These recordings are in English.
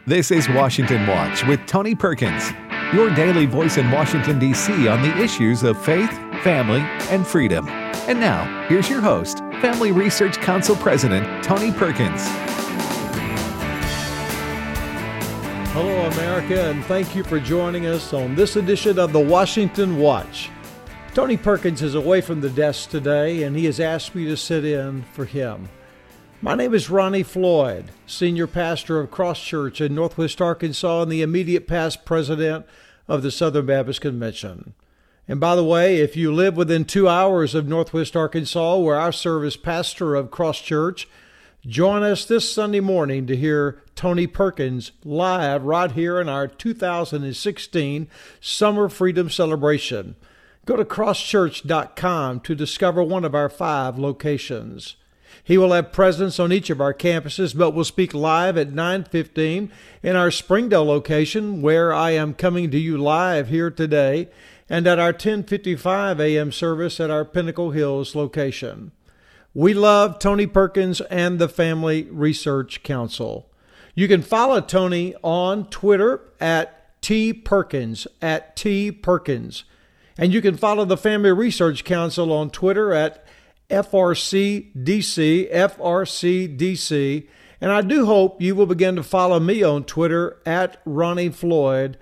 This is Washington Watch with Tony Perkins, your daily voice in Washington, D.C. on the issues of faith, family, and freedom. And now, here's your host, Family Research Council President Tony Perkins. Hello, America, and thank you for joining us on this edition of the Washington Watch. Tony Perkins is away from the desk today, and he has asked me to sit in for him. My name is Ronnie Floyd, Senior Pastor of Cross Church in Northwest Arkansas and the immediate past President of the Southern Baptist Convention. And by the way, if you live within 2 hours of Northwest Arkansas, where I serve as pastor of Cross Church, join us this Sunday morning to hear Tony Perkins live right here in our 2016 Summer Freedom Celebration. Go to crosschurch.com to discover one of our 5 locations. He will have presence on each of our campuses, but will speak live at 9:15 in our Springdale location, where I am coming to you live here today, and at our 10:55 a.m. service at our Pinnacle Hills location. We love Tony Perkins and the Family Research Council. You can follow Tony on Twitter at @tperkins. And you can follow the Family Research Council on Twitter at FRCDC. And I do hope you will begin to follow me on Twitter at Ronnie Floyd.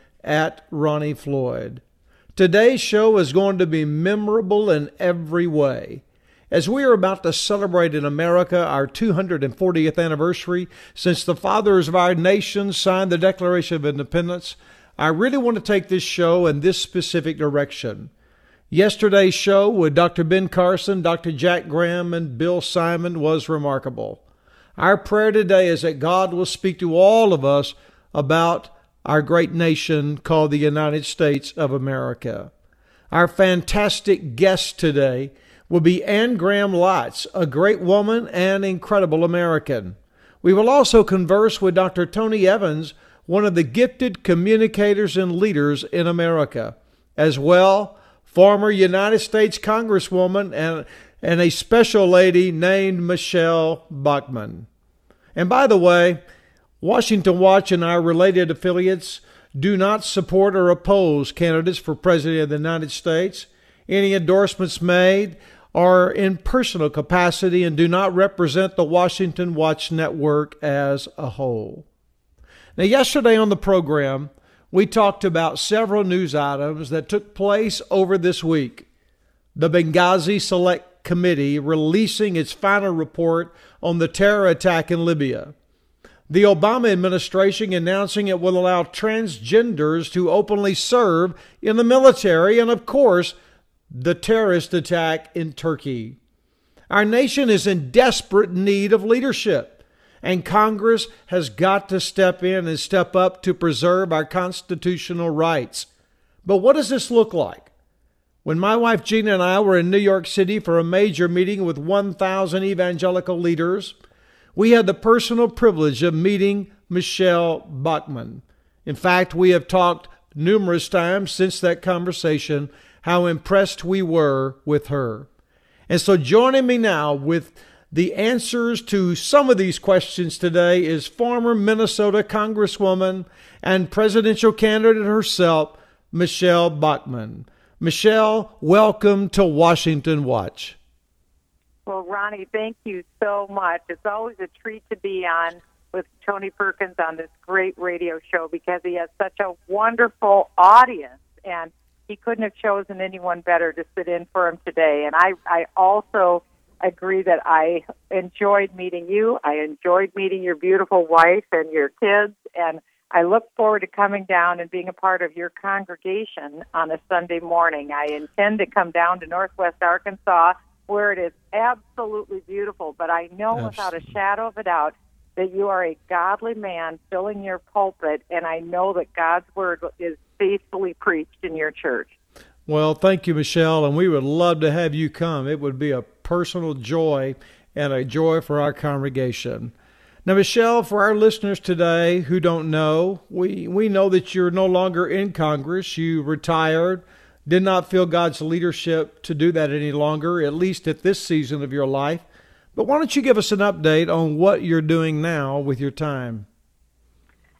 Today's show is going to be memorable in every way. As we are about to celebrate in America our 240th anniversary since the fathers of our nation signed the Declaration of Independence, I really want to take this show in this specific direction. Yesterday's show with Dr. Ben Carson, Dr. Jack Graham, and Bill Simon was remarkable. Our prayer today is that God will speak to all of us about our great nation called the United States of America. Our fantastic guest today will be Anne Graham Lotz, a great woman and incredible American. We will also converse with Dr. Tony Evans, one of the gifted communicators and leaders in America. As well, former United States Congresswoman and a special lady named Michelle Bachmann. And by the way, Washington Watch and our related affiliates do not support or oppose candidates for President of the United States. Any endorsements made are in personal capacity and do not represent the Washington Watch Network as a whole. Now, yesterday on the program, we talked about several news items that took place over this week. The Benghazi Select Committee releasing its final report on the terror attack in Libya. The Obama administration announcing it will allow transgenders to openly serve in the military, and of course, the terrorist attack in Turkey. Our nation is in desperate need of leadership. And Congress has got to step in and step up to preserve our constitutional rights. But what does this look like? When my wife Gina and I were in New York City for a major meeting with 1,000 evangelical leaders, we had the personal privilege of meeting Michelle Bachmann. In fact, we have talked numerous times since that conversation how impressed we were with her. And so joining me now with the answers to some of these questions today is former Minnesota Congresswoman and presidential candidate herself, Michelle Bachmann. Michelle, welcome to Washington Watch. Well, Ronnie, thank you so much. It's always a treat to be on with Tony Perkins on this great radio show because he has such a wonderful audience, and he couldn't have chosen anyone better to sit in for him today. And I also agree that I enjoyed meeting you. I enjoyed meeting your beautiful wife and your kids, and I look forward to coming down and being a part of your congregation on a Sunday morning. I intend to come down to Northwest Arkansas, where it is absolutely beautiful, but I know without a shadow of a doubt that you are a godly man filling your pulpit, and I know that God's word is faithfully preached in your church. Well, thank you, Michelle, and we would love to have you come. It would be a personal joy and a joy for our congregation. Now, Michelle, for our listeners today who don't know, we know that you're no longer in Congress. You retired, did not feel God's leadership to do that any longer, at least at this season of your life. But why don't you give us an update on what you're doing now with your time?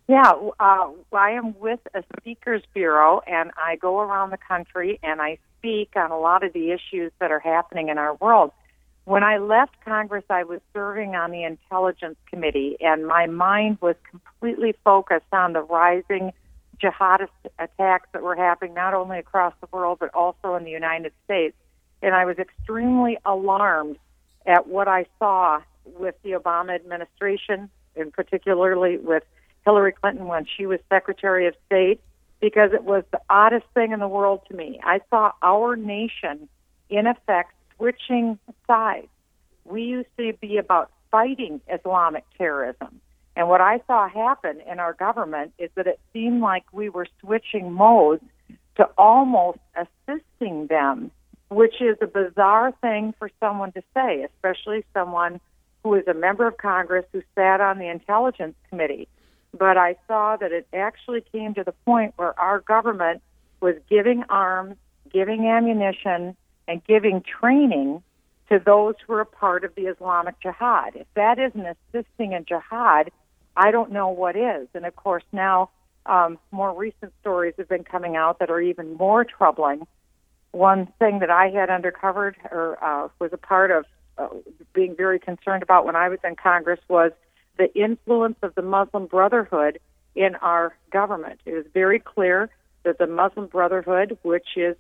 Yeah, I am with a speakers bureau, and I go around the country and I speak on a lot of the issues that are happening in our world. When I left Congress, I was serving on the Intelligence Committee, and my mind was completely focused on the rising jihadist attacks that were happening not only across the world but also in the United States. And I was extremely alarmed at what I saw with the Obama administration, and particularly with Hillary Clinton when she was Secretary of State, because it was the oddest thing in the world to me. I saw our nation, in effect, switching sides. We used to be about fighting Islamic terrorism. And what I saw happen in our government is that it seemed like we were switching modes to almost assisting them, which is a bizarre thing for someone to say, especially someone who is a member of Congress who sat on the Intelligence Committee. But I saw that it actually came to the point where our government was giving arms, giving ammunition, and giving training to those who are a part of the Islamic Jihad. If that isn't assisting in jihad, I don't know what is. And, of course, now more recent stories have been coming out that are even more troubling. One thing that I had uncovered or was a part of being very concerned about when I was in Congress was the influence of the Muslim Brotherhood in our government. It was very clear that the Muslim Brotherhood, which is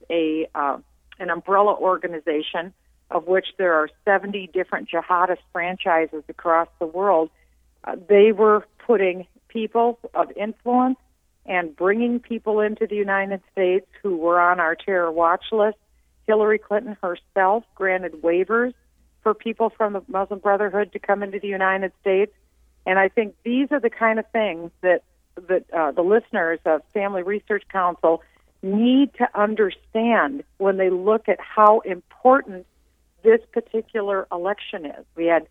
an umbrella organization of which there are 70 different jihadist franchises across the world, they were putting people of influence and bringing people into the United States who were on our terror watch list. Hillary Clinton herself granted waivers for people from the Muslim Brotherhood to come into the United States. And I think these are the kind of things that the listeners of Family Research Council need to understand when they look at how important this particular election is. We had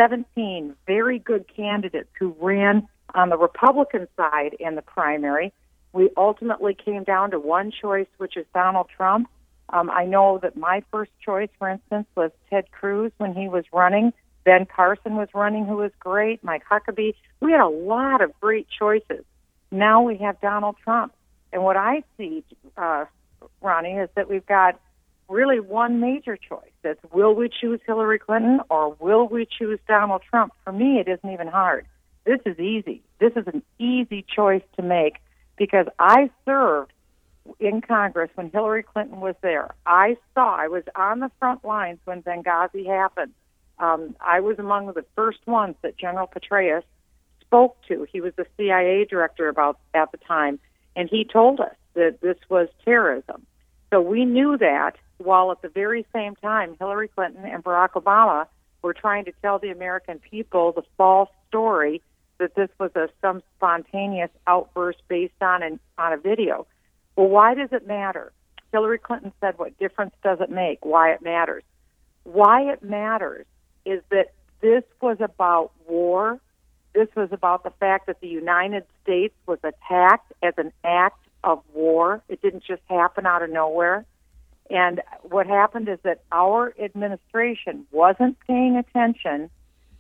17 very good candidates who ran on the Republican side in the primary. We ultimately came down to one choice, which is Donald Trump. I know that my first choice, for instance, was Ted Cruz when he was running. Ben Carson was running, who was great. Mike Huckabee. We had a lot of great choices. Now we have Donald Trump. And what I see, Ronnie, is that we've got really one major choice. It's will we choose Hillary Clinton or will we choose Donald Trump? For me, it isn't even hard. This is easy. This is an easy choice to make because I served in Congress when Hillary Clinton was there. I was on the front lines when Benghazi happened. I was among the first ones that General Petraeus spoke to. He was the CIA director at the time, and he told us that this was terrorism. So we knew that, while at the very same time Hillary Clinton and Barack Obama were trying to tell the American people the false story that this was some spontaneous outburst based on a video. Well, why does it matter? Hillary Clinton said, what difference does it make? Why it matters? Why it matters is that this was about war. This was about the fact that the United States was attacked as an act of war. It didn't just happen out of nowhere. And what happened is that our administration wasn't paying attention.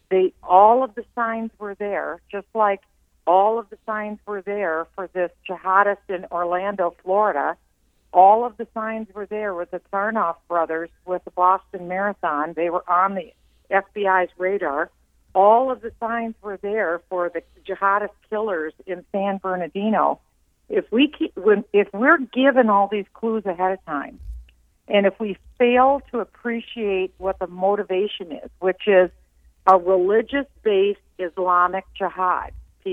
All of the signs were there, just like all of the signs were there for this jihadist in Orlando, Florida. All of the signs were there with the Tsarnoff brothers with the Boston Marathon. They were on the FBI's radar. All of the signs were there for the jihadist killers in San Bernardino. If we're given all these clues ahead of time, and if we fail to appreciate what the motivation is, which is a religious-based Islamic jihad,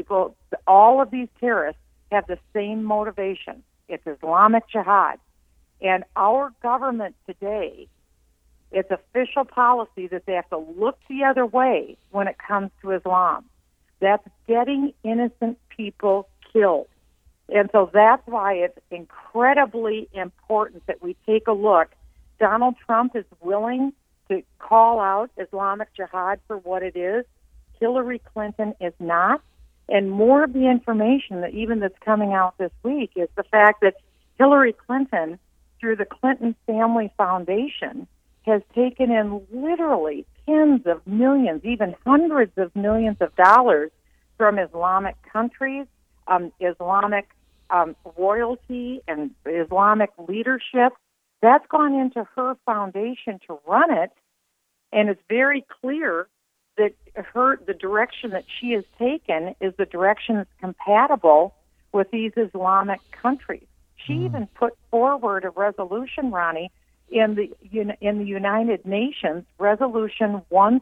all of these terrorists have the same motivation. It's Islamic jihad. And our government today, it's official policy that they have to look the other way when it comes to Islam. That's getting innocent people killed. And so that's why it's incredibly important that we take a look. Donald Trump is willing to call out Islamic jihad for what it is. Hillary Clinton is not. And more of the information that's coming out this week is the fact that Hillary Clinton, through the Clinton Family Foundation, has taken in literally tens of millions, even hundreds of millions of dollars from Islamic countries, Islamic royalty and Islamic leadership. That's gone into her foundation to run it, and it's very clear that the direction that she has taken is the direction that's compatible with these Islamic countries. She even put forward a resolution, Ronnie, in the United Nations, Resolution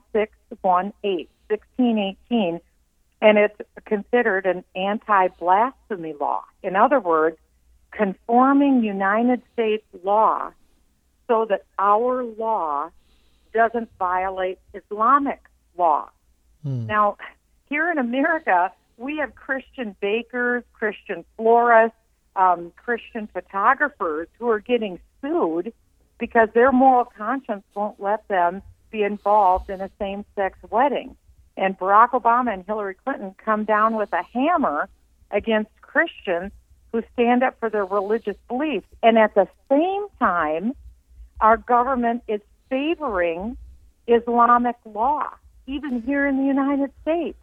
1618, and it's considered an anti-blasphemy law. In other words, conforming United States law so that our law doesn't violate Islamic law. Now, here in America, we have Christian bakers, Christian florists, Christian photographers who are getting sued because their moral conscience won't let them be involved in a same-sex wedding. And Barack Obama and Hillary Clinton come down with a hammer against Christians who stand up for their religious beliefs. And at the same time, our government is favoring Islamic law, even here in the United States.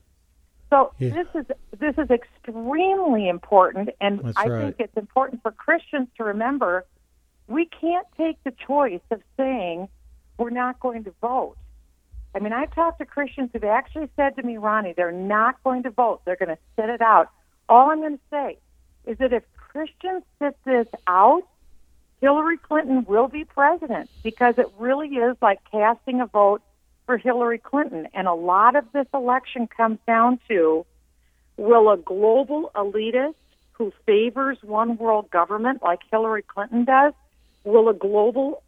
So this is extremely important, and I think it's important for Christians to remember we can't take the choice of saying we're not going to vote. I mean, I've talked to Christians who've actually said to me, Ronnie, they're not going to vote. They're going to sit it out. All I'm going to say is that if Christians sit this out, Hillary Clinton will be president, because it really is like casting a vote for Hillary Clinton. And a lot of this election comes down to, will a global elitist who favors one world government like Hillary Clinton does, will a globalist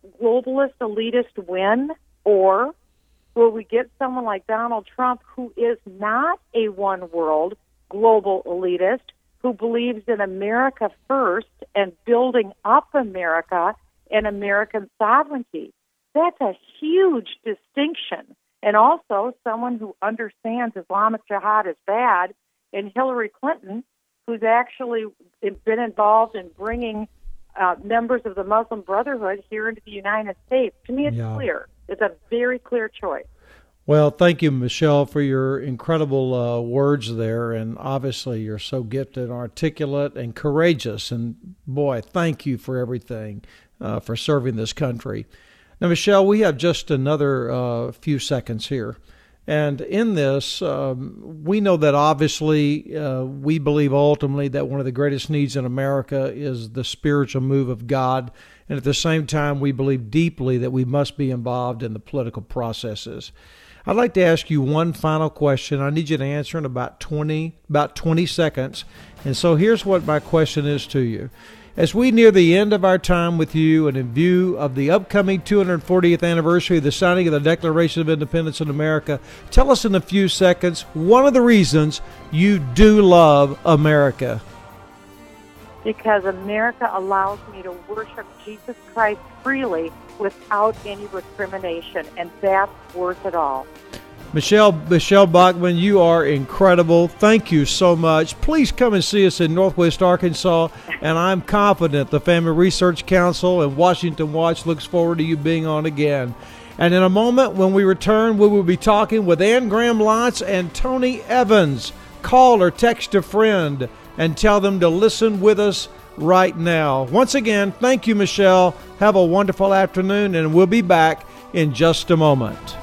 elitist win, or will we get someone like Donald Trump who is not a one world global elitist, who believes in America first and building up America and American sovereignty? That's a huge distinction. And also someone who understands Islamic Jihad is bad, and Hillary Clinton, who's actually been involved in bringing members of the Muslim Brotherhood here into the United States. To me, it's clear. It's a very clear choice. Well, thank you, Michelle, for your incredible words there. And obviously, you're so gifted, articulate, and courageous. And boy, thank you for everything, for serving this country. Now, Michelle, we have just another few seconds here. And in this, we know that obviously we believe ultimately that one of the greatest needs in America is the spiritual move of God. And at the same time, we believe deeply that we must be involved in the political processes. I'd like to ask you one final question. I need you to answer in about 20 seconds. And so here's what my question is to you. As we near the end of our time with you, and in view of the upcoming 240th anniversary of the signing of the Declaration of Independence in America, tell us in a few seconds one of the reasons you do love America. Because America allows me to worship Jesus Christ freely without any discrimination, and that's worth it all. Michelle Bachmann, you are incredible. Thank you so much. Please come and see us in Northwest Arkansas, and I'm confident the Family Research Council and Washington Watch looks forward to you being on again. And in a moment, when we return, we will be talking with Ann Graham Lotz and Tony Evans. Call or text a friend and tell them to listen with us right now. Once again, thank you, Michelle. Have a wonderful afternoon, and we'll be back in just a moment.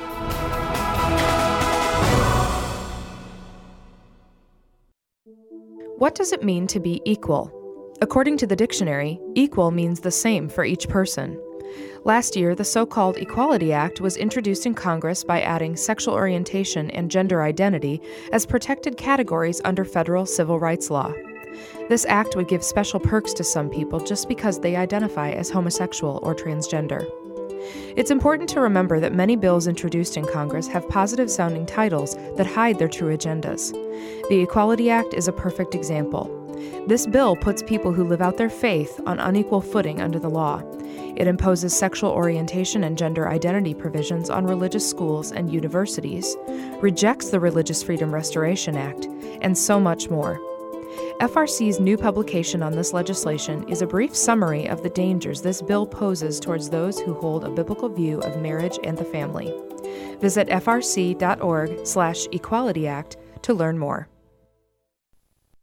What does it mean to be equal? According to the dictionary, equal means the same for each person. Last year, the so-called Equality Act was introduced in Congress by adding sexual orientation and gender identity as protected categories under federal civil rights law. This act would give special perks to some people just because they identify as homosexual or transgender. It's important to remember that many bills introduced in Congress have positive-sounding titles that hide their true agendas. The Equality Act is a perfect example. This bill puts people who live out their faith on unequal footing under the law. It imposes sexual orientation and gender identity provisions on religious schools and universities, rejects the Religious Freedom Restoration Act, and so much more. FRC's new publication on this legislation is a brief summary of the dangers this bill poses towards those who hold a biblical view of marriage and the family. Visit frc.org/equalityact to learn more.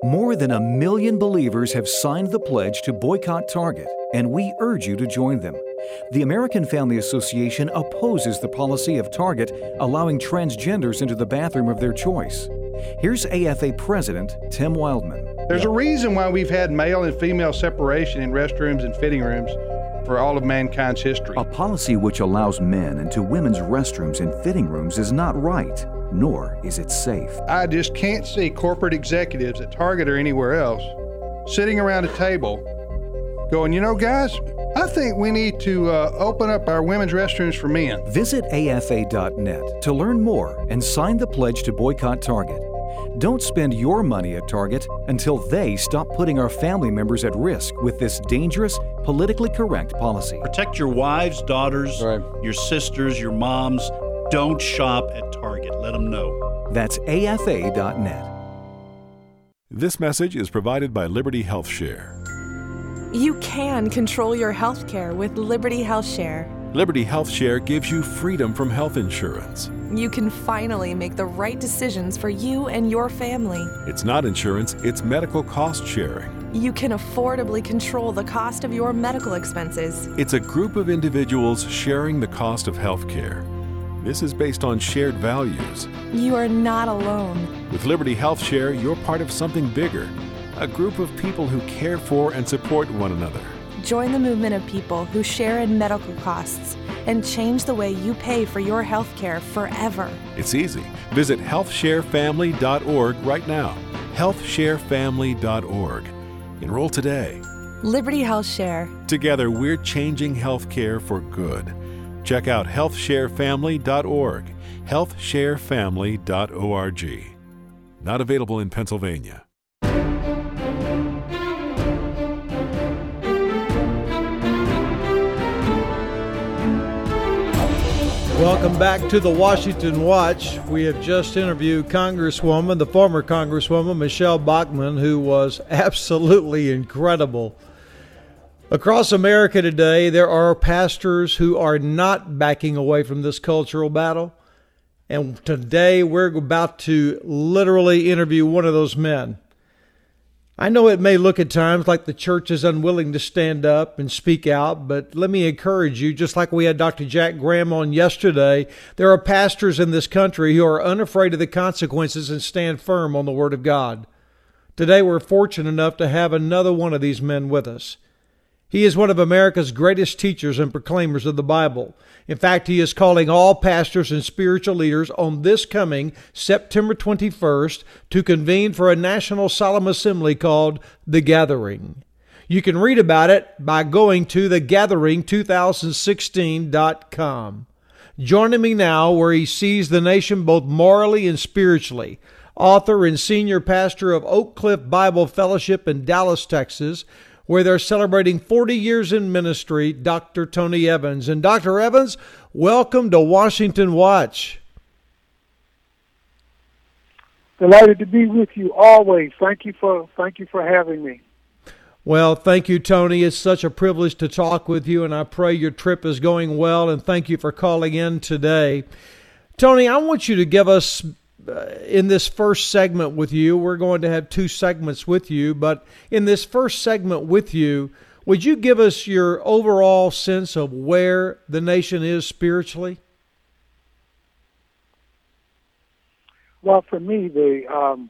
More than 1 million believers have signed the pledge to boycott Target, and we urge you to join them. The American Family Association opposes the policy of Target allowing transgenders into the bathroom of their choice. Here's AFA President Tim Wildman. There's a reason why we've had male and female separation in restrooms and fitting rooms for all of mankind's history. A policy which allows men into women's restrooms and fitting rooms is not right, nor is it safe. I just can't see corporate executives at Target or anywhere else sitting around a table going, you know, guys, I think we need to open up our women's restrooms for men. Visit afa.net to learn more and sign the pledge to boycott Target. Don't spend your money at Target until they stop putting our family members at risk with this dangerous, politically correct policy. Protect your wives, daughters, your sisters, your moms. Don't shop at Target. Let them know. That's afa.net. This message is provided by Liberty Health Share. You can control your health care with Liberty Health Share. Liberty Health Share gives you freedom from health insurance. You can finally make the right decisions for you and your family. It's not insurance, it's medical cost sharing. You can affordably control the cost of your medical expenses. It's a group of individuals sharing the cost of health care. This is based on shared values. You are not alone. With Liberty Health Share, you're part of something bigger. A group of people who care for and support one another. Join the movement of people who share in medical costs and change the way you pay for your health care forever. It's easy. Visit healthsharefamily.org right now. healthsharefamily.org. Enroll today. Liberty Health Share. Together, we're changing healthcare for good. Check out healthsharefamily.org. healthsharefamily.org. Not available in Pennsylvania. Welcome back to the Washington Watch. We have just interviewed the former Congresswoman, Michelle Bachmann, who was absolutely incredible. Across America today, there are pastors who are not backing away from this cultural battle. And today we're about to literally interview one of those men. I know it may look at times like the church is unwilling to stand up and speak out, but let me encourage you, just like we had Dr. Jack Graham on yesterday, there are pastors in this country who are unafraid of the consequences and stand firm on the Word of God. Today we're fortunate enough to have another one of these men with us. He is one of America's greatest teachers and proclaimers of the Bible. In fact, he is calling all pastors and spiritual leaders on this coming September 21st to convene for a national solemn assembly called The Gathering. You can read about it by going to thegathering2016.com. Joining me now where he sees the nation both morally and spiritually. Author and senior pastor of Oak Cliff Bible Fellowship in Dallas, Texas, where they're celebrating 40 years in ministry, Dr. Tony Evans. And Dr. Evans, welcome to Washington Watch. Delighted to be with you always. Thank you for having me. Well, thank you, Tony. It's such a privilege to talk with you, and I pray your trip is going well, and thank you for calling in today. Tony, I want you to give us, in this first segment with you, we're going to have two segments with you, but in this first segment with you, would you give us your overall sense of where the nation is spiritually? Well, for me, the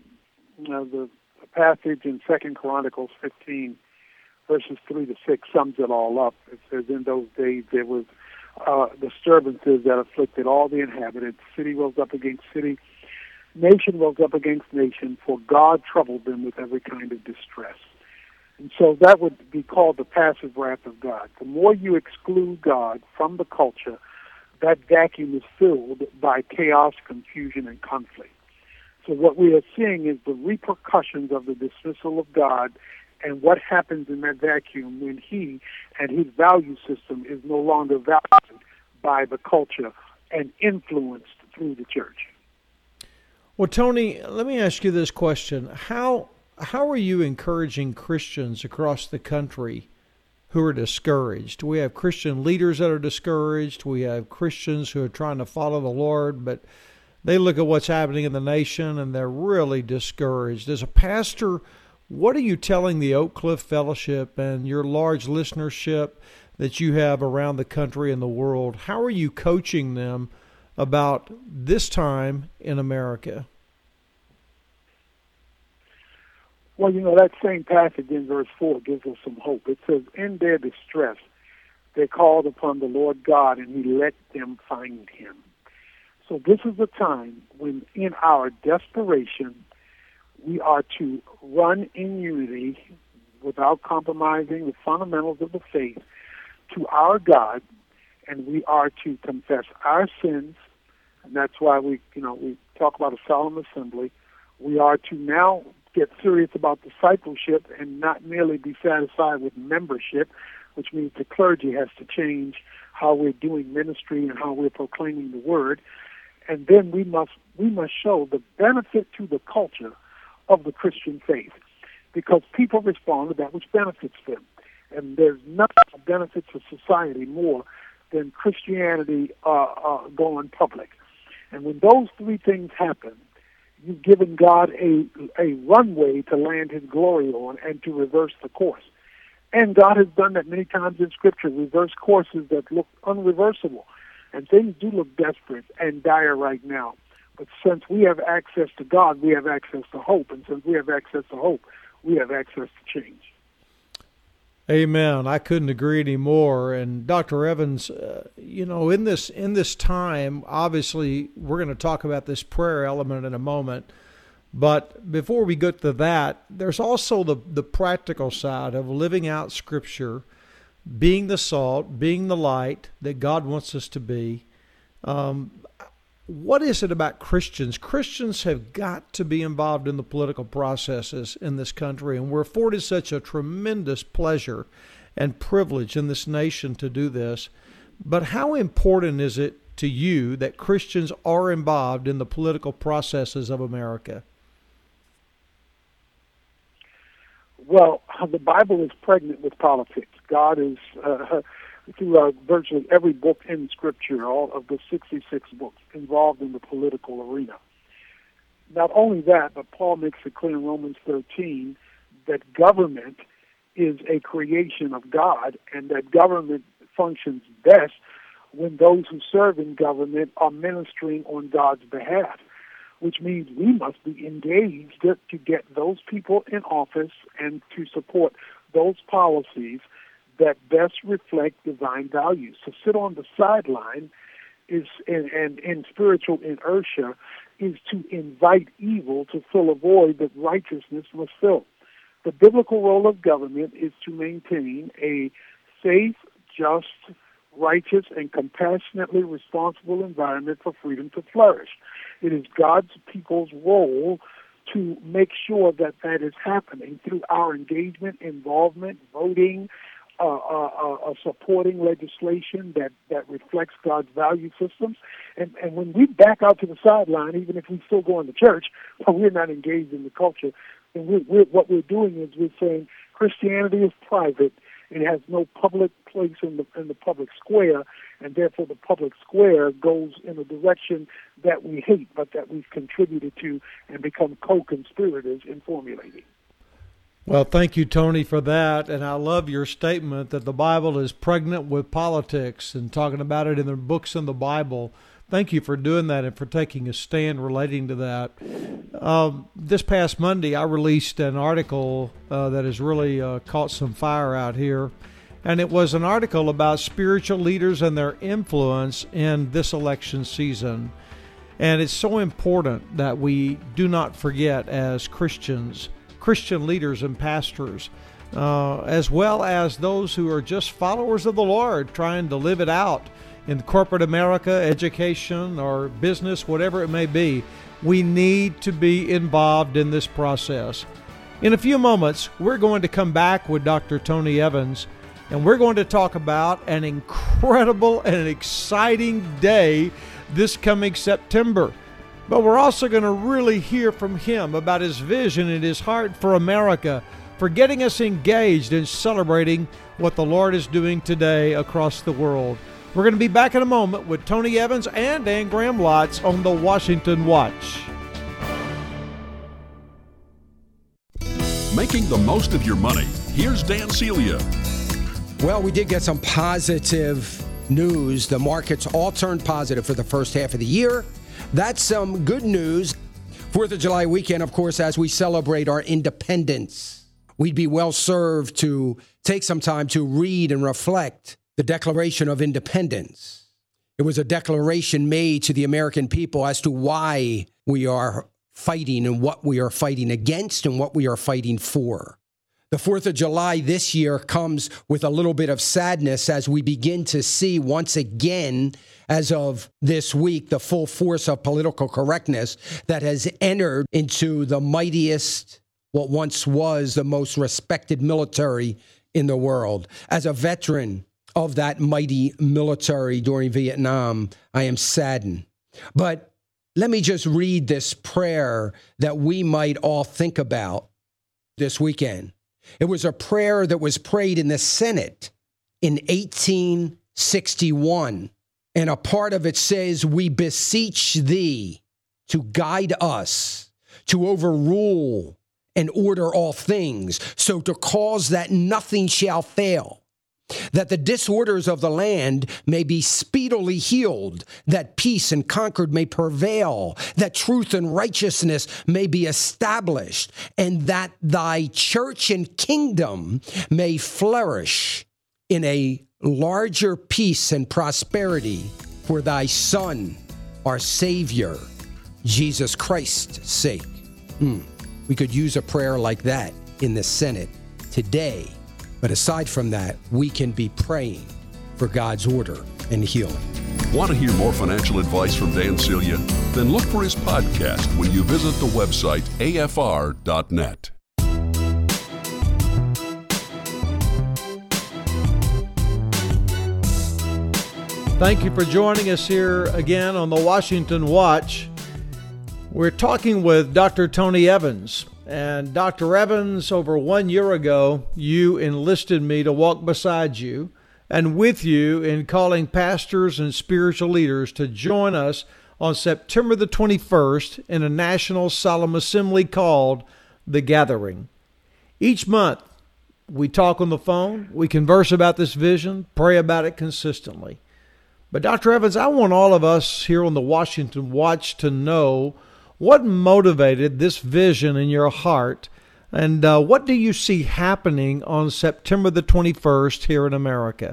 passage in 2 Chronicles 15, verses 3-6 sums it all up. It says, in those days there was disturbances that afflicted all the inhabitants. City rose up against city, nation rose up against nation, for God troubled them with every kind of distress. And so that would be called the passive wrath of God. The more you exclude God from the culture, that vacuum is filled by chaos, confusion, and conflict. So what we are seeing is the repercussions of the dismissal of God and what happens in that vacuum when he and his value system is no longer valued by the culture and influenced through the church. Well, Tony, let me ask you this question. How are you encouraging Christians across the country who are discouraged? We have Christian leaders that are discouraged. We have Christians who are trying to follow the Lord, but they look at what's happening in the nation and they're really discouraged. As a pastor, What are you telling the Oak Cliff Fellowship and your large listenership that you have around the country and the world? How are you coaching them about this time in America? Well, that same passage in verse 4 gives us some hope. It says, in their distress, they called upon the Lord God, and he let them find him. So this is the time when, in our desperation, we are to run in unity without compromising the fundamentals of the faith to our God, and we are to confess our sins, and that's why we talk about a solemn assembly. We are to now get serious about discipleship and not merely be satisfied with membership, which means the clergy has to change how we're doing ministry and how we're proclaiming the word. And then we must show the benefit to the culture of the Christian faith, because people respond to that which benefits them. And there's nothing that benefits a society more than Christianity going public. And when those three things happen, you've given God a runway to land his glory on and to reverse the course. And God has done that many times in Scripture, reverse courses that look unreversible. And things do look desperate and dire right now. But since we have access to God, we have access to hope. And since we have access to hope, we have access to change. Amen. I couldn't agree any more. And Dr. Evans, in this time, obviously, we're going to talk about this prayer element in a moment. But before we get to that, there's also the practical side of living out Scripture, being the salt, being the light that God wants us to be. What is it about Christians? Christians have got to be involved in the political processes in this country, and we're afforded such a tremendous pleasure and privilege in this nation to do this. But how important is it to you that Christians are involved in the political processes of America? Well, the Bible is pregnant with politics. God is, through virtually every book in Scripture, all of the 66 books, involved in the political arena. Not only that, but Paul makes it clear in Romans 13 that government is a creation of God, and that government functions best when those who serve in government are ministering on God's behalf, which means we must be engaged to get those people in office and to support those policies that best reflect divine values. To sit on the sideline is, and in spiritual inertia, is to invite evil to fill a void that righteousness must fill. The biblical role of government is to maintain a safe, just, righteous, and compassionately responsible environment for freedom to flourish. It is God's people's role to make sure that that is happening through our engagement, involvement, voting, supporting legislation that reflects God's value systems. And when we back out to the sideline, even if we still go into church, but we're not engaged in the culture, and what we're doing is we're saying Christianity is private. It has no public place in the public square, and therefore the public square goes in a direction that we hate, but that we've contributed to and become co-conspirators in formulating. Well, thank you, Tony, for that. And I love your statement that the Bible is pregnant with politics and talking about it in the books in the Bible. Thank you for doing that and for taking a stand relating to that. This past Monday, I released an article that has really caught some fire out here. And it was an article about spiritual leaders and their influence in this election season. And it's so important that we do not forget as Christians, Christian leaders and pastors, as well as those who are just followers of the Lord, trying to live it out in corporate America, education, or business, whatever it may be. We need to be involved in this process. In a few moments, we're going to come back with Dr. Tony Evans, and we're going to talk about an incredible and an exciting day this coming September. But we're also going to really hear from him about his vision and his heart for America, for getting us engaged in celebrating what the Lord is doing today across the world. We're going to be back in a moment with Tony Evans and Ann Graham Lotz on the Washington Watch. Making the most of your money. Here's Dan Celia. Well, we did get some positive news. The markets all turned positive for the first half of the year. That's some good news. 4th of July weekend, of course, as we celebrate our independence. We'd be well served to take some time to read and reflect the Declaration of Independence. It was a declaration made to the American people as to why we are fighting and what we are fighting against and what we are fighting for. The 4th of July this year comes with a little bit of sadness as we begin to see once again, as of this week, the full force of political correctness that has entered into the mightiest, what once was the most respected military in the world. As a veteran of that mighty military during Vietnam, I am saddened. But let me just read this prayer that we might all think about this weekend. It was a prayer that was prayed in the Senate in 1861. And a part of it says, "We beseech thee to guide us, to overrule and order all things, so to cause that nothing shall fail, that the disorders of the land may be speedily healed, that peace and concord may prevail, that truth and righteousness may be established, and that thy church and kingdom may flourish in a larger peace and prosperity for thy Son, our Savior, Jesus Christ's sake." We could use a prayer like that in the Senate today. But aside from that, we can be praying for God's order and healing. Want to hear more financial advice from Dan Celia? Then look for his podcast when you visit the website afr.net. Thank you for joining us here again on the Washington Watch. We're talking with Dr. Tony Evans. And Dr. Evans, over 1 year ago, you enlisted me to walk beside you and with you in calling pastors and spiritual leaders to join us on September the 21st in a national solemn assembly called The Gathering. Each month, we talk on the phone, we converse about this vision, pray about it consistently. But Dr. Evans, I want all of us here on the Washington Watch to know what motivated this vision in your heart, and what do you see happening on September the 21st here in America?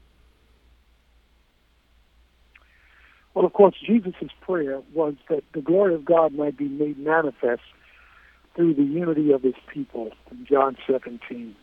Well, of course, Jesus' prayer was that the glory of God might be made manifest through the unity of his people in John 17.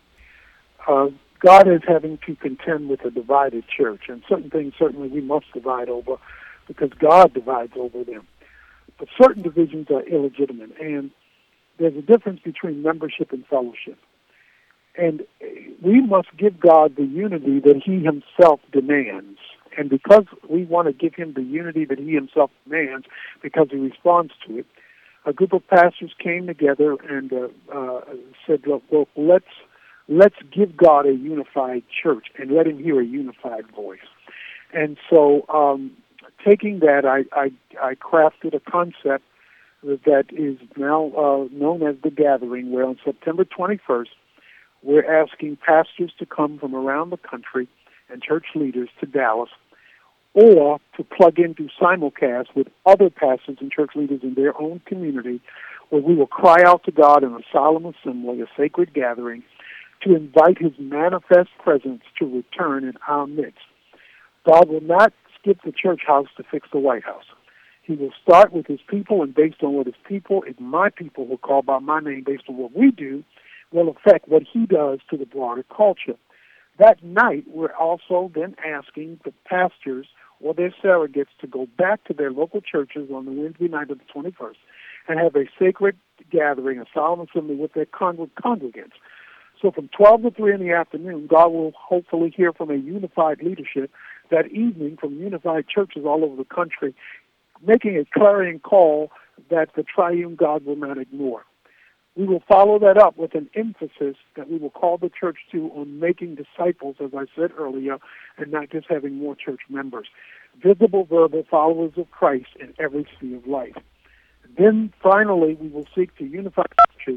God is having to contend with a divided church, and certain things certainly we must divide over because God divides over them. But certain divisions are illegitimate, and there's a difference between membership and fellowship. And we must give God the unity that he himself demands. And because we want to give him the unity that he himself demands, because he responds to it, a group of pastors came together and said, look, let's give God a unified church and let him hear a unified voice. And so taking that, I crafted a concept that is now known as The Gathering, where on September 21st, we're asking pastors to come from around the country and church leaders to Dallas, or to plug into simulcast with other pastors and church leaders in their own community, where we will cry out to God in a solemn assembly, a sacred gathering, to invite his manifest presence to return in our midst. God will not skip the church house to fix the White House. He will start with his people, and based on what his people, if my people who call by my name, based on what we do, will affect what he does to the broader culture. That night, we're also then asking the pastors or their surrogates to go back to their local churches on the Wednesday night of the 21st and have a sacred gathering, a solemn assembly with their congregants. So from 12 to 3 in the afternoon, God will hopefully hear from a unified leadership that evening from unified churches all over the country, making a clarion call that the triune God will not ignore. We will follow that up with an emphasis that we will call the church to on making disciples, as I said earlier, and not just having more church members. Visible, verbal followers of Christ in every sphere of life. Then, finally, we will seek to unify churches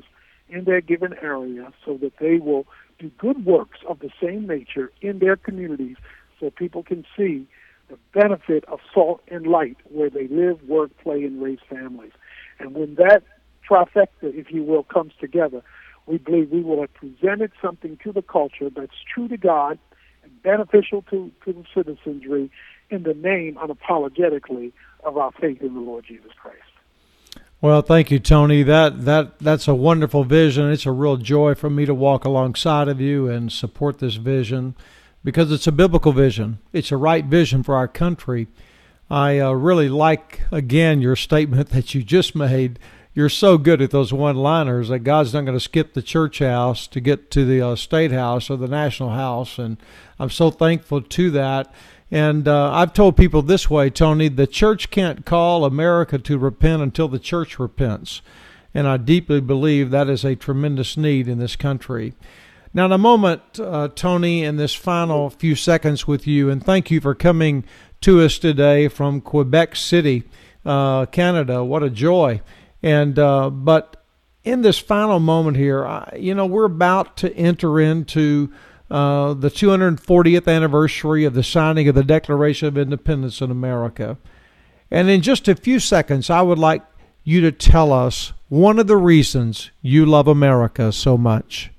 in their given area so that they will do good works of the same nature in their communities so people can see the benefit of salt and light where they live, work, play, and raise families. And when that trifecta, if you will, comes together, we believe we will have presented something to the culture that's true to God and beneficial to the citizenry in the name, unapologetically, of our faith in the Lord Jesus Christ. Well, thank you, Tony. That's a wonderful vision. It's a real joy for me to walk alongside of you and support this vision because it's a biblical vision. It's a right vision for our country. I really like, again, your statement that you just made. You're so good at those one-liners that God's not going to skip the church house to get to the state house or the national house, and I'm so thankful to that. And I've told people this way, Tony, the church can't call America to repent until the church repents. And I deeply believe that is a tremendous need in this country. Now, in a moment, Tony, in this final few seconds with you, and thank you for coming to us today from Quebec City, Canada. What a joy. And but in this final moment here, we're about to enter into the 240th anniversary of the signing of the Declaration of Independence in America. And in just a few seconds, I would like you to tell us one of the reasons you love America so much.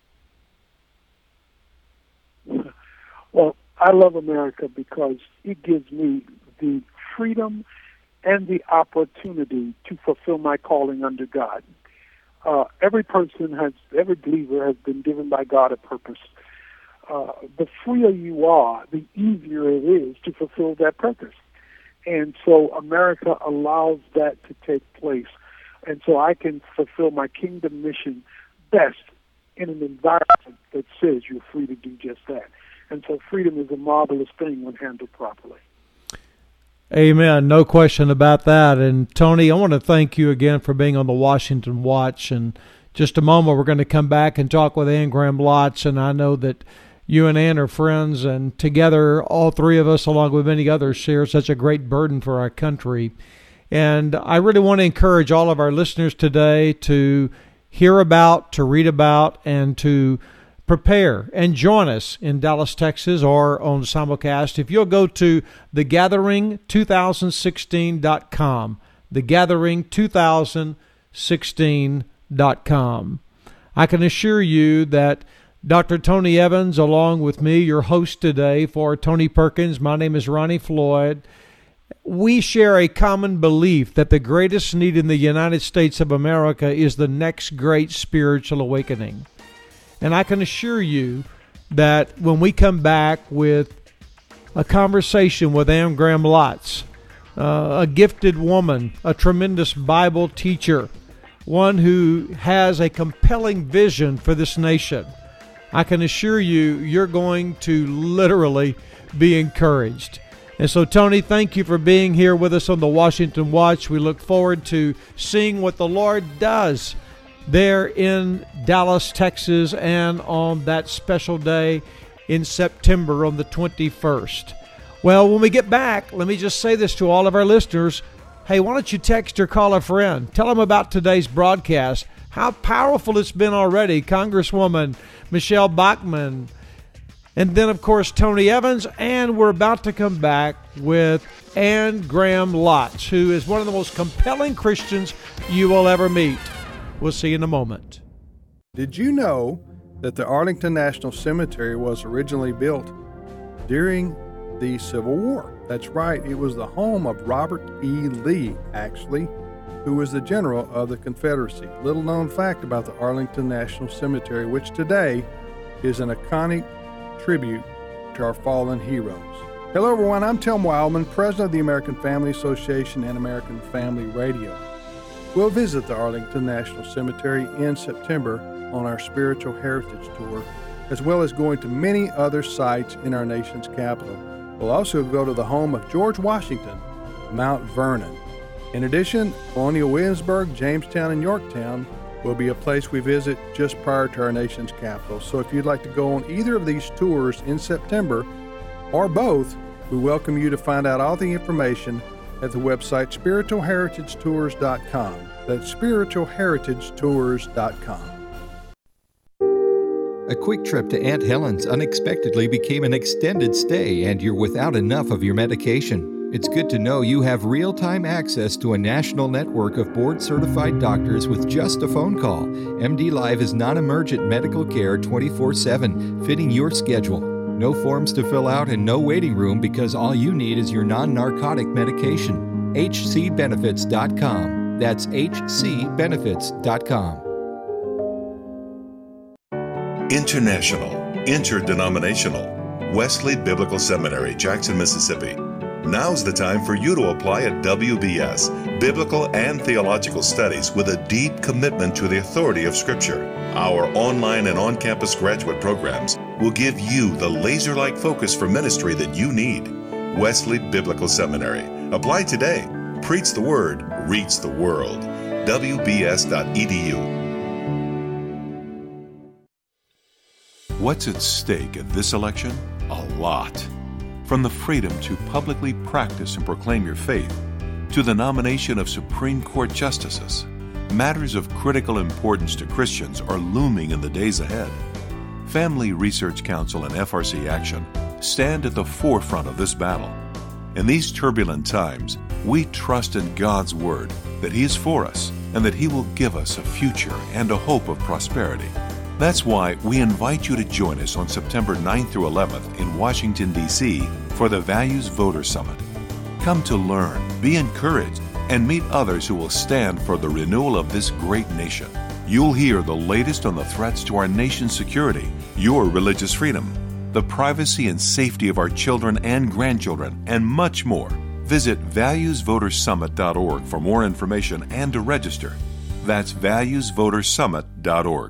Well, I love America because it gives me the freedom and the opportunity to fulfill my calling under God. Every believer has been given by God a purpose. The freer you are, the easier it is to fulfill that purpose. And so America allows that to take place. And so I can fulfill my kingdom mission best in an environment that says you're free to do just that. And so freedom is a marvelous thing when handled properly. Amen. No question about that. And Tony, I want to thank you again for being on the Washington Watch. And just a moment, we're going to come back and talk with Ann Graham Lotz. And I know that you and Ann are friends, and together, all three of us, along with many others, share such a great burden for our country. And I really want to encourage all of our listeners today to hear about, to read about, and to prepare and join us in Dallas, Texas, or on simulcast. If you'll go to thegathering2016.com, thegathering2016.com. I can assure you that Dr. Tony Evans, along with me, your host today for Tony Perkins, my name is Ronnie Floyd, we share a common belief that the greatest need in the United States of America is the next great spiritual awakening. And I can assure you that when we come back with a conversation with Ann Graham Lotz, a gifted woman, a tremendous Bible teacher, one who has a compelling vision for this nation, I can assure you, you're going to literally be encouraged. And so, Tony, thank you for being here with us on the Washington Watch. We look forward to seeing what the Lord does there in Dallas, Texas, and on that special day in September on the 21st. Well, when we get back, let me just say this to all of our listeners. Hey, why don't you text or call a friend? Tell them about today's broadcast, how powerful it's been already. Congresswoman Michelle Bachmann, and then, of course, Tony Evans, and we're about to come back with Ann Graham Lotz, who is one of the most compelling Christians you will ever meet. We'll see you in a moment. Did you know that the Arlington National Cemetery was originally built during the Civil War? That's right, it was the home of Robert E. Lee, actually, who was the general of the Confederacy. Little known fact about the Arlington National Cemetery, which today is an iconic tribute to our fallen heroes. Hello everyone, I'm Tim Wildman, president of the American Family Association and American Family Radio. We'll visit the Arlington National Cemetery in September on our Spiritual Heritage Tour, as well as going to many other sites in our nation's capital. We'll also go to the home of George Washington, Mount Vernon. In addition, Colonial Williamsburg, Jamestown, and Yorktown will be a place we visit just prior to our nation's capital. So if you'd like to go on either of these tours in September, or both, we welcome you to find out all the information at the website spiritualheritagetours.com. That's spiritualheritagetours.com. A quick trip to Aunt Helen's unexpectedly became an extended stay and you're without enough of your medication. It's good to know you have real-time access to a national network of board-certified doctors with just a phone call. MD Live is non-emergent medical care 24/7, fitting your schedule. No forms to fill out and no waiting room because all you need is your non-narcotic medication. HCBenefits.com. That's HCBenefits.com. International, interdenominational, Wesley Biblical Seminary, Jackson, Mississippi. Now's the time for you to apply at WBS, Biblical and Theological Studies with a deep commitment to the authority of Scripture. Our online and on-campus graduate programs will give you the laser-like focus for ministry that you need. Wesley Biblical Seminary. Apply today. Preach the Word, reach the world. WBS.edu. What's at stake at this election? A lot. From the freedom to publicly practice and proclaim your faith, to the nomination of Supreme Court justices, matters of critical importance to Christians are looming in the days ahead. Family Research Council and FRC Action stand at the forefront of this battle. In these turbulent times, we trust in God's Word that He is for us and that He will give us a future and a hope of prosperity. That's why we invite you to join us on September 9th through 11th in Washington, D.C. for the Values Voter Summit. Come to learn, be encouraged, and meet others who will stand for the renewal of this great nation. You'll hear the latest on the threats to our nation's security, your religious freedom, the privacy and safety of our children and grandchildren, and much more. Visit valuesvotersummit.org for more information and to register. That's valuesvotersummit.org.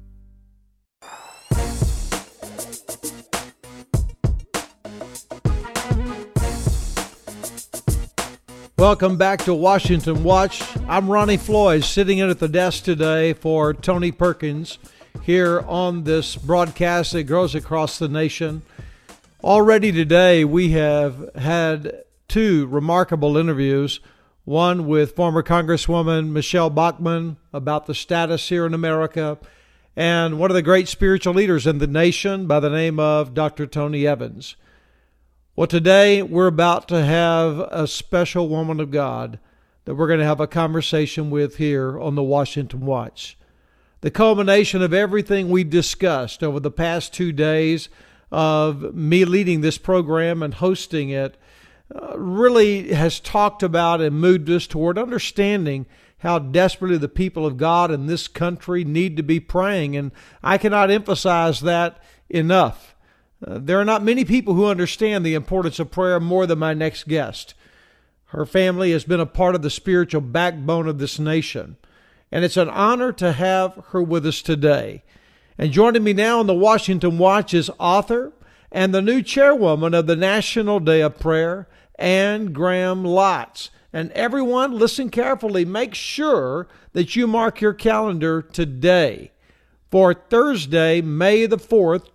Welcome back to Washington Watch. I'm Ronnie Floyd, sitting in at the desk today for Tony Perkins here on this broadcast that goes across the nation. Already today, we have had two remarkable interviews, one with former Congresswoman Michelle Bachmann about the status here in America, and one of the great spiritual leaders in the nation by the name of Dr. Tony Evans. Well, today we're about to have a special woman of God that we're going to have a conversation with here on the Washington Watch. The culmination of everything we discussed over the past 2 days of me leading this program and hosting it really has talked about and moved us toward understanding how desperately the people of God in this country need to be praying. And I cannot emphasize that enough. There are not many people who understand the importance of prayer more than my next guest. Her family has been a part of the spiritual backbone of this nation, and it's an honor to have her with us today. And joining me now on the Washington Watch is author and the new chairwoman of the National Day of Prayer, Anne Graham Lotz. And everyone, listen carefully. Make sure that you mark your calendar today for Thursday, May the 4th,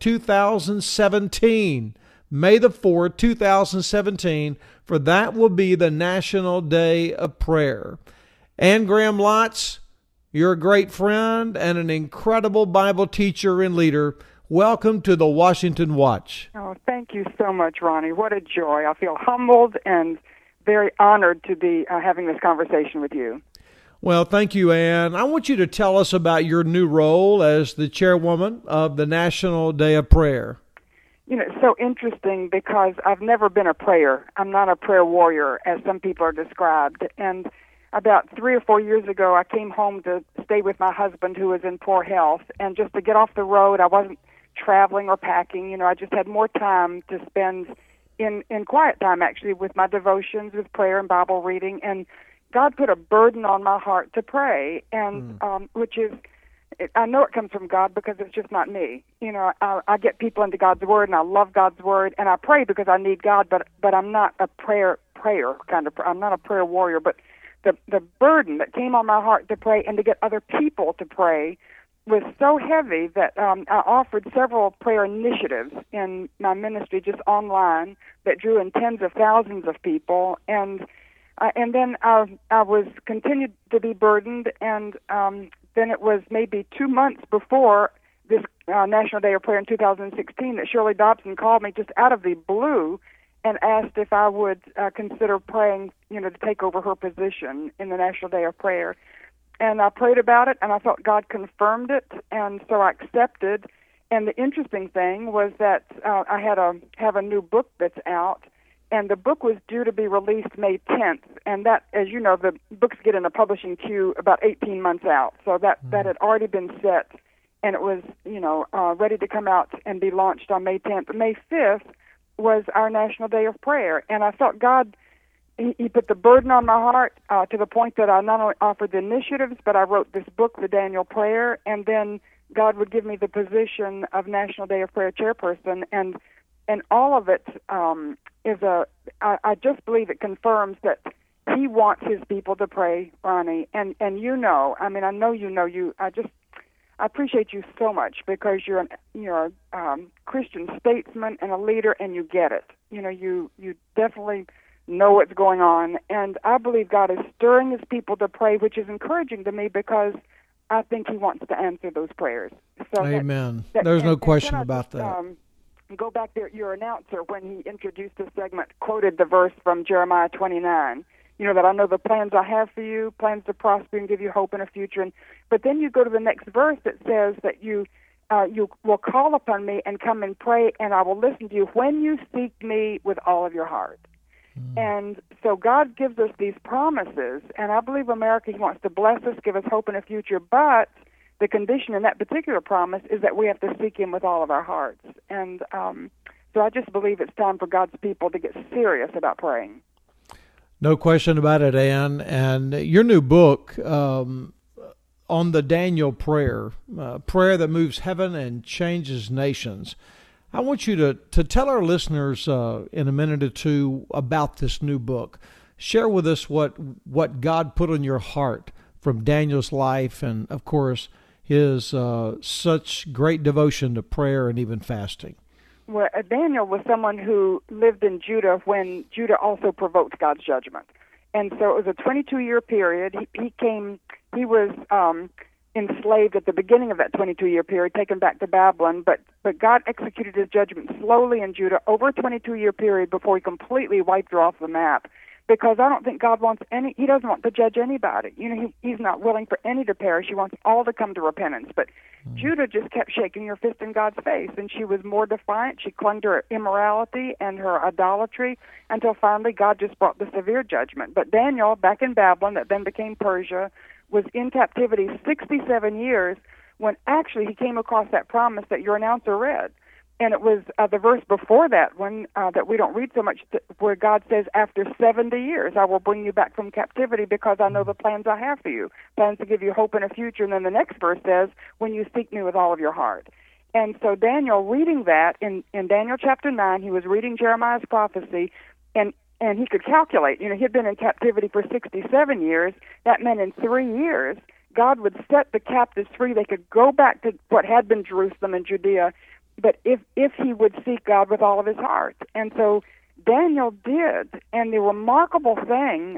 2017. May the 4th, 2017, for that will be the National Day of Prayer. Anne Graham Lotz, you're a great friend and an incredible Bible teacher and leader. Welcome to the Washington Watch. Oh, thank you so much, Ronnie. What a joy. I feel humbled and very honored to be having this conversation with you. Well, thank you, Anne. I want you to tell us about your new role as the chairwoman of the National Day of Prayer. You know, it's so interesting because I've never been a prayer. I'm not a prayer warrior, as some people are described. And about 3 or 4 years ago, I came home to stay with my husband, who was in poor health. And just to get off the road, I wasn't traveling or packing. You know, I just had more time to spend in quiet time, actually, with my devotions, with prayer and Bible reading. And God put a burden on my heart to pray, and which is, I know it comes from God because it's just not me. You know, I get people into God's Word, and I love God's Word, and I pray because I need God, but I'm not a prayer kind of. I'm not a prayer warrior. But the burden that came on my heart to pray and to get other people to pray was so heavy that I offered several prayer initiatives in my ministry, just online, that drew in tens of thousands of people, and then I was continued to be burdened, and then it was maybe 2 months before this National Day of Prayer in 2016 that Shirley Dobson called me just out of the blue and asked if I would consider praying, to take over her position in the National Day of Prayer. And I prayed about it, and I felt God confirmed it, and so I accepted. And the interesting thing was that I have a new book that's out, and the book was due to be released May 10th. And that, as you know, the books get in a publishing queue about 18 months out. So that had already been set, and it was, ready to come out and be launched on May 10th. May 5th was our National Day of Prayer, and I felt God, He put the burden on my heart to the point that I not only offered the initiatives, but I wrote this book, The Daniel Prayer, and then God would give me the position of National Day of Prayer chairperson, and all of it I just believe it confirms that He wants His people to pray, Ronnie, and I know I appreciate you so much because you're a Christian statesman and a leader, and you get it. You definitely know what's going on, and I believe God is stirring His people to pray, which is encouraging to me because I think He wants to answer those prayers. So Amen. There's no question about that. Go back there. Your announcer, when he introduced the segment, quoted the verse from Jeremiah 29. That I know the plans I have for you, plans to prosper and give you hope in a future. But then you go to the next verse that says that you will call upon me and come and pray, and I will listen to you when you seek me with all of your heart. And so God gives us these promises, and I believe America, He wants to bless us, give us hope in a future, but the condition in that particular promise is that we have to seek Him with all of our hearts. And so I just believe it's time for God's people to get serious about praying. No question about it, Ann. And your new book on the Daniel prayer, prayer that moves heaven and changes nations. I want you to tell our listeners in a minute or two about this new book. Share with us what God put on your heart from Daniel's life and, of course, his such great devotion to prayer and even fasting. Well, Daniel was someone who lived in Judah when Judah also provoked God's judgment. And so it was a 22-year period. He was enslaved at the beginning of that 22-year period, taken back to Babylon, but God executed His judgment slowly in Judah over a 22-year period before He completely wiped her off the map. Because I don't think God He doesn't want to judge anybody. He's not willing for any to perish. He wants all to come to repentance. But Judah just kept shaking her fist in God's face, and she was more defiant. She clung to her immorality and her idolatry until finally God just brought the severe judgment. But Daniel, back in Babylon, that then became Persia, was in captivity 67 years when actually he came across that promise that your announcer read. And it was the verse before that one that we don't read so much, where God says, after 70 years, I will bring you back from captivity because I know the plans I have for you, plans to give you hope in a future. And then the next verse says, when you seek me with all of your heart. And so Daniel, reading that in Daniel chapter 9, he was reading Jeremiah's prophecy, and he could calculate. He had been in captivity for 67 years. That meant in 3 years, God would set the captives free. They could go back to what had been Jerusalem and Judea, but if he would seek God with all of his heart. And so Daniel did. And the remarkable thing,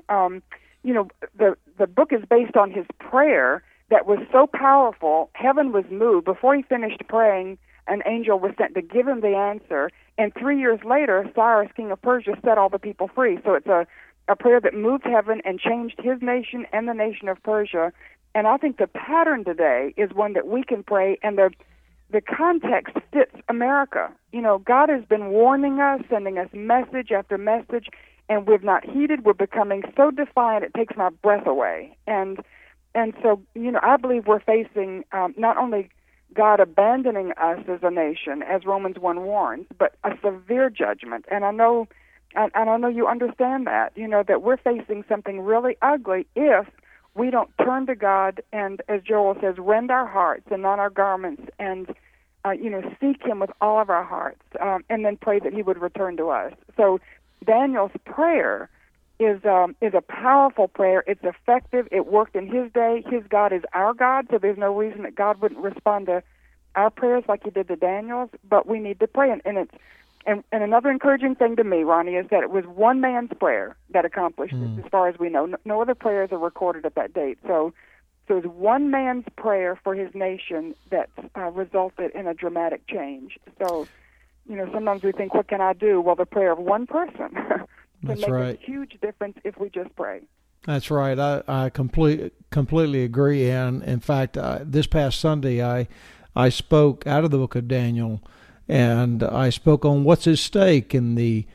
the book is based on his prayer that was so powerful, heaven was moved. Before he finished praying, an angel was sent to give him the answer. And 3 years later, Cyrus, king of Persia, set all the people free. So it's a prayer that moved heaven and changed his nation and the nation of Persia. And I think the pattern today is one that we can pray, and the context fits America. God has been warning us, sending us message after message, and we've not heeded. We're becoming so defiant it takes my breath away. And so, I believe we're facing not only God abandoning us as a nation, as Romans 1 warns, but a severe judgment. And I know you understand that, that we're facing something really ugly if we don't turn to God and, as Joel says, rend our hearts and not our garments, and seek Him with all of our hearts, and then pray that He would return to us. So Daniel's prayer is a powerful prayer. It's effective. It worked in his day. His God is our God, so there's no reason that God wouldn't respond to our prayers like He did to Daniel's. But we need to pray, and another encouraging thing to me, Ronnie, is that it was one man's prayer that accomplished this, as far as we know. No other prayers are recorded at that date. So So it's one man's prayer for his nation that's resulted in a dramatic change. So, sometimes we think, what can I do? Well, the prayer of one person can make a huge difference if we just pray. That's right. I completely agree. And in fact, this past Sunday, I spoke out of the book of Daniel, and I spoke on what's at stake in the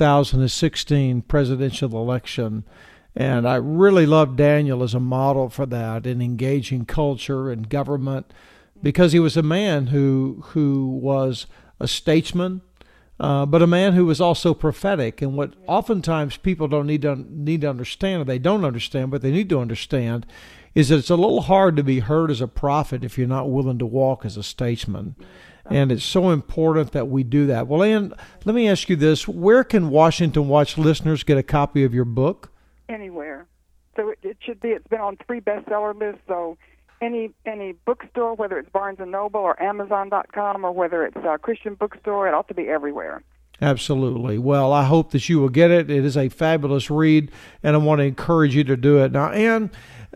2016 presidential election. And I really love Daniel as a model for that in engaging culture and government, because he was a man who was a statesman, but a man who was also prophetic. And what oftentimes people don't need to understand, or they don't understand, but they need to understand, is that it's a little hard to be heard as a prophet if you're not willing to walk as a statesman. And it's so important that we do that. Well, Ann, let me ask you this. Where can Washington Watch listeners get a copy of your book? Anywhere. So it should be. It's been on 3 bestseller lists. So any bookstore, whether it's Barnes & Noble or Amazon.com or whether it's a Christian bookstore, it ought to be everywhere. Absolutely. Well, I hope that you will get it. It is a fabulous read, and I want to encourage you to do it. Now, Ann,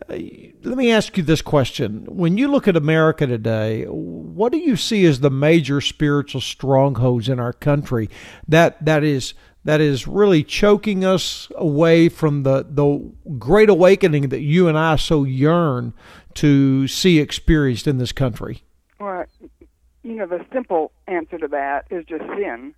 let me ask you this question. When you look at America today, what do you see as the major spiritual strongholds in our country that is really choking us away from the great awakening that you and I so yearn to see experienced in this country? Well, the simple answer to that is just sin,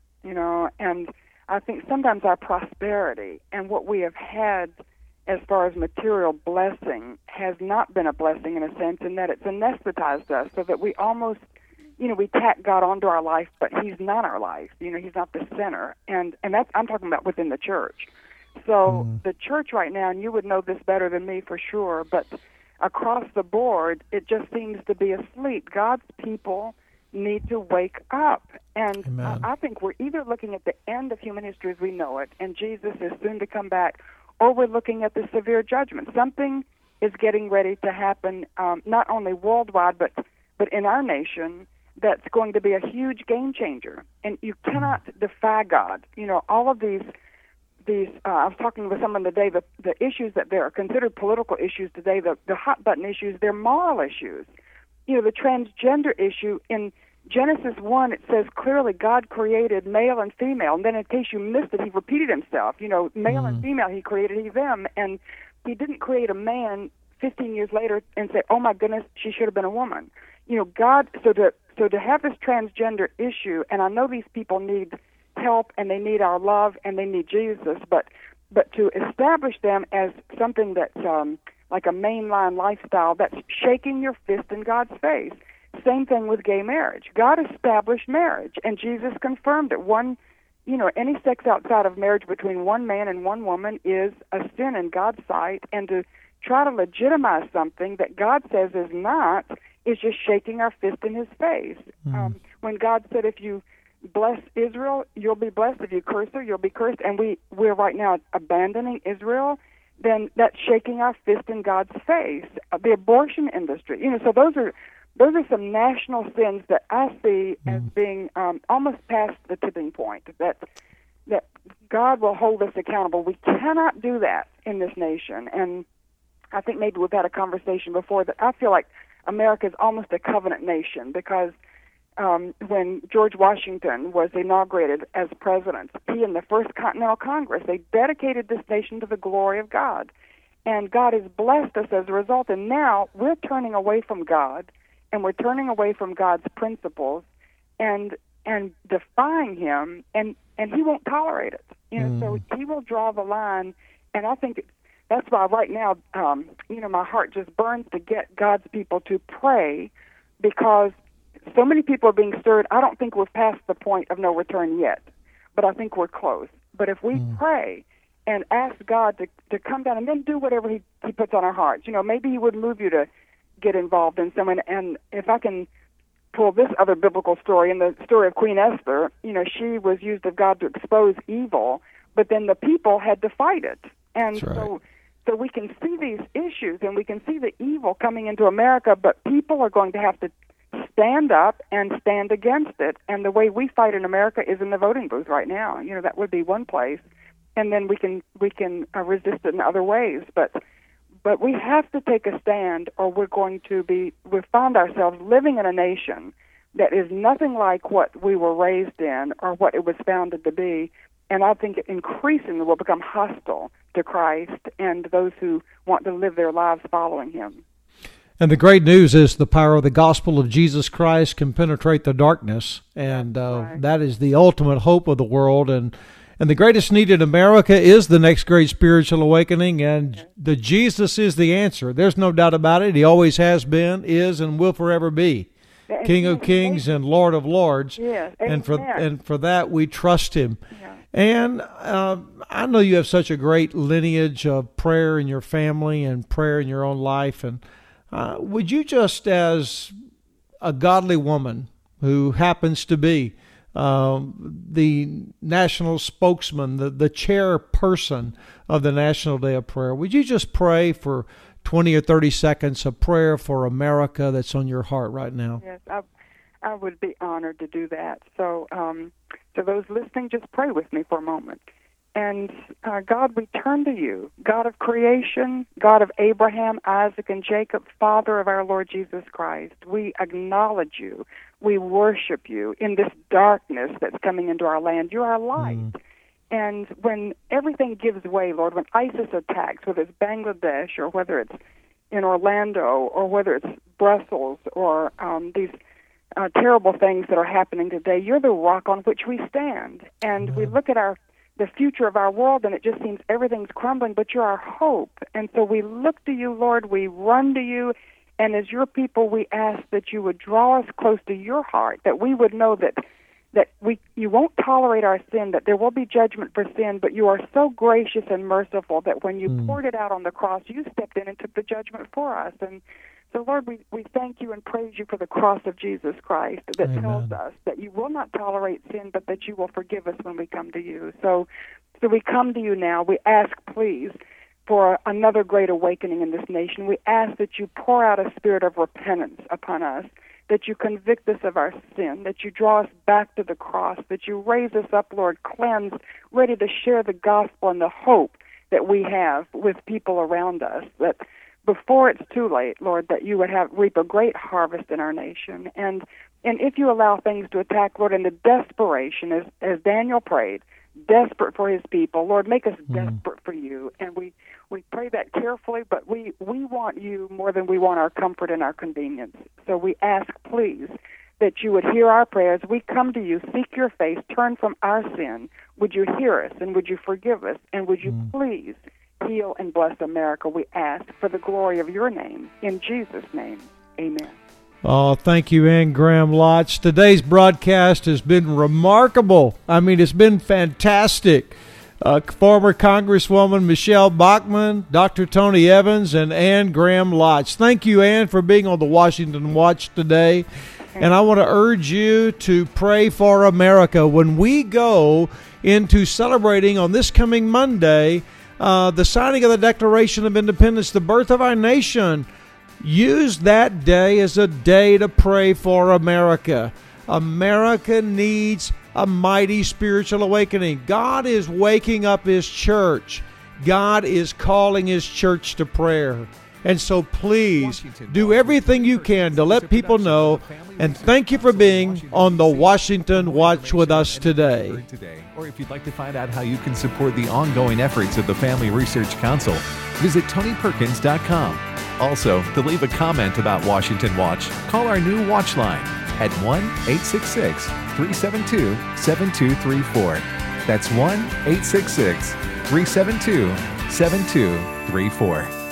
and I think sometimes our prosperity and what we have had as far as material blessing has not been a blessing in a sense, in that it's anesthetized us so that we almost, we tack God onto our life, but He's not our life. He's not the center. And that's, I'm talking about within the church. So the church right now, and you would know this better than me for sure, but across the board, it just seems to be asleep. God's people need to wake up. And I think we're either looking at the end of human history as we know it, and Jesus is soon to come back, or we're looking at the severe judgment. Something is getting ready to happen, not only worldwide, but in our nation, that's going to be a huge game changer. And you cannot defy God. All of these I was talking with someone today, the issues that are considered political issues today, the hot button issues, they're moral issues. The transgender issue, in Genesis 1, it says clearly God created male and female. And then in case you missed it, He repeated Himself. Male and female, He created He, them. And He didn't create a man 15 years later and say, oh my goodness, she should have been a woman. God, so to have this transgender issue, and I know these people need help and they need our love and they need Jesus, but to establish them as something that's like a mainline lifestyle, that's shaking your fist in God's face. Same thing with gay marriage. God established marriage, and Jesus confirmed it. Any sex outside of marriage between one man and one woman is a sin in God's sight, and to try to legitimize something that God says is not is just shaking our fist in His face. When God said, if you bless Israel, you'll be blessed. If you curse her, you'll be cursed. And we're right now abandoning Israel, then that's shaking our fist in God's face. The abortion industry, so those are some national sins that I see as being almost past the tipping point, that God will hold us accountable. We cannot do that in this nation. And I think maybe we've had a conversation before that I feel like America is almost a covenant nation, because when George Washington was inaugurated as president, he and the First Continental Congress, they dedicated this nation to the glory of God. And God has blessed us as a result. And now we're turning away from God, and we're turning away from God's principles and defying Him, and He won't tolerate it. So He will draw the line. And I think that's why right now, my heart just burns to get God's people to pray, because so many people are being stirred. I don't think we're past the point of no return yet, but I think we're close. But if we pray and ask God to come down and then do whatever He puts on our hearts, maybe He would move you to get involved in someone. And if I can pull this other biblical story, in the story of Queen Esther, she was used of God to expose evil, but then the people had to fight it. And so we can see these issues, and we can see the evil coming into America, but people are going to have to stand up and stand against it. And the way we fight in America is in the voting booth right now. That would be one place, and then we can resist it in other ways. But But we have to take a stand, or we find ourselves living in a nation that is nothing like what we were raised in or what it was founded to be. And I think it increasingly will become hostile to Christ and those who want to live their lives following him. And the great news is the power of the gospel of Jesus Christ can penetrate the darkness, and that is the ultimate hope of the world. And the greatest need in America is the next great spiritual awakening, and the Jesus is the answer. There's no doubt about it. He always has been, is, and will forever be. King of kings and Lord of lords. Yes, and for that we trust him. Yeah. And I know you have such a great lineage of prayer in your family and prayer in your own life. And would you just, as a godly woman who happens to be the national spokesman, the chairperson of the National Day of Prayer, would you just pray for 20 or 30 seconds of prayer for America that's on your heart right now? Yes, I would be honored to do that. So to those listening, just pray with me for a moment. And God, we turn to you, God of creation, God of Abraham, Isaac, and Jacob, Father of our Lord Jesus Christ. We acknowledge you. We worship you in this darkness that's coming into our land. You're our light. And when everything gives way, Lord, when ISIS attacks, whether it's Bangladesh or whether it's in Orlando or whether it's Brussels or these terrible things that are happening today, you're the rock on which we stand. And we look at the future of our world, and it just seems everything's crumbling, but you're our hope. And so we look to you, Lord, we run to you, and as your people, we ask that you would draw us close to your heart, that we would know that you won't tolerate our sin, that there will be judgment for sin, but you are so gracious and merciful that when you poured it out on the cross, you stepped in and took the judgment for us. And so, Lord, we thank you and praise you for the cross of Jesus Christ that tells us that you will not tolerate sin, but that you will forgive us when we come to you. So we come to you now. We ask, please, for another great awakening in this nation. We ask that you pour out a spirit of repentance upon us, that you convict us of our sin, that you draw us back to the cross, that you raise us up, Lord, cleansed, ready to share the gospel and the hope that we have with people around us, that before it's too late, Lord, that you would reap a great harvest in our nation. And if you allow things to attack, Lord, in the desperation, as Daniel prayed, desperate for his people, Lord, make us desperate for you. And we pray that carefully, but we want you more than we want our comfort and our convenience. So we ask, please, that you would hear our prayers. We come to you, seek your face, turn from our sin. Would you hear us, and would you forgive us, and would you please heal and bless America, we ask, for the glory of your name. In Jesus' name, amen. Oh, thank you, Ann Graham Lotz. Today's broadcast has been remarkable. I mean, it's been fantastic. Former Congresswoman Michelle Bachmann, Dr. Tony Evans, and Ann Graham Lotz. Thank you, Ann, for being on the Washington Watch today. And I want to urge you to pray for America. When we go into celebrating on this coming Monday the signing of the Declaration of Independence, the birth of our nation, use that day as a day to pray for America. America needs a mighty spiritual awakening. God is waking up his church. God is calling his church to prayer. And so please do everything you can to let people know. And thank you for being on the Washington Watch with us today. Or if you'd like to find out how you can support the ongoing efforts of the Family Research Council, visit TonyPerkins.com. Also, to leave a comment about Washington Watch, call our new Watch line at 1-866-372-7234. That's 1-866-372-7234.